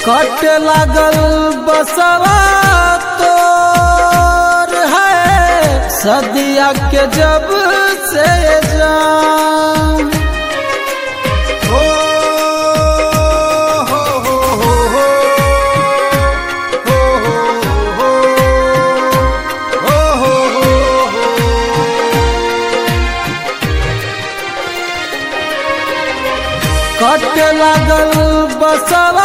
कट लागल बसवा तोर है सदिया के जब से जान हो हो हो हो हो हो हो हो कट लागल बसवा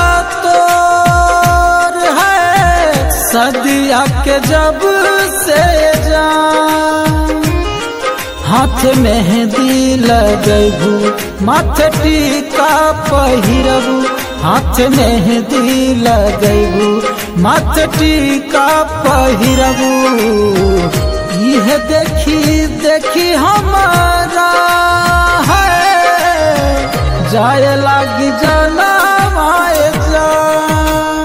तोर है सदिया के जब से जान हाथ मेहंदी लगैबू माथे टीका पहिरबू हाथ मेहंदी लगैबू माथे टीका पहिरबू यह देखी देखी हमारा है जाए लागी जनमाए जान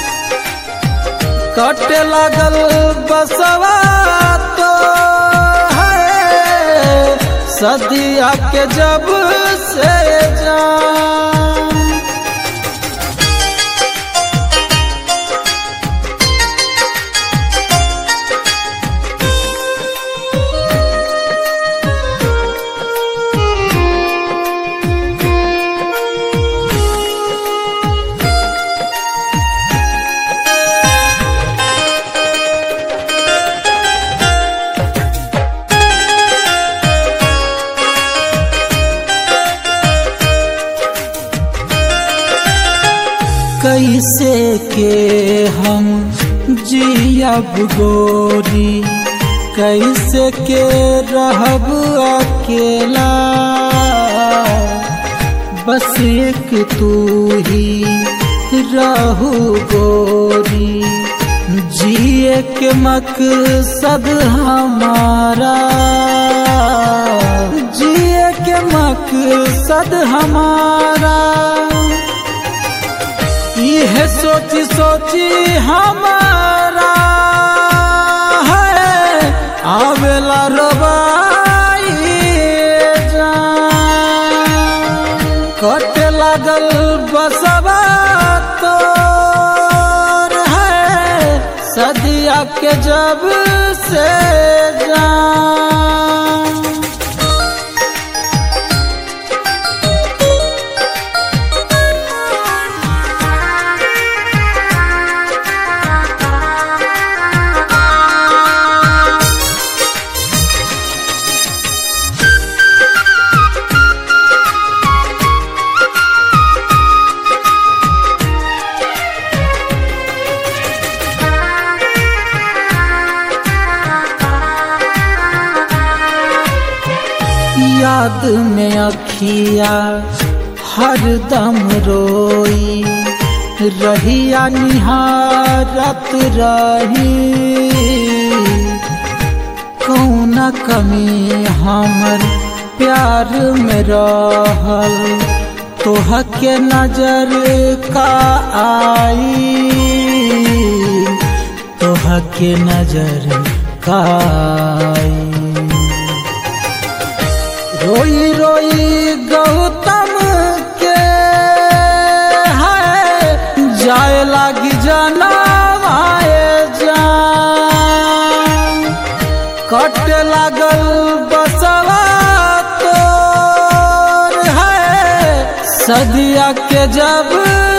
कटे लागल बसवा तो है सदिया के जब से जान कैसे के हम जियब गोरी कैसे के रहब अकेला बस एक तू ही रहू गोरी जिए के मकसद हमारा जिए के मकसद हमारा यह सोची सोची हमारा है आवेला रबाई जान कटे लागल बसवा तोर है सदिया के जब से जान याद में अखिया हरदम रोई रहिया निहारत रही कौन कमी हमर प्यार में रहल तोह के नजर का आई तोह के नजर का आई रोई रोई गौतम के है जाए लागी जनमाए जान कटे लागल बसवा तोर है सदिया के जब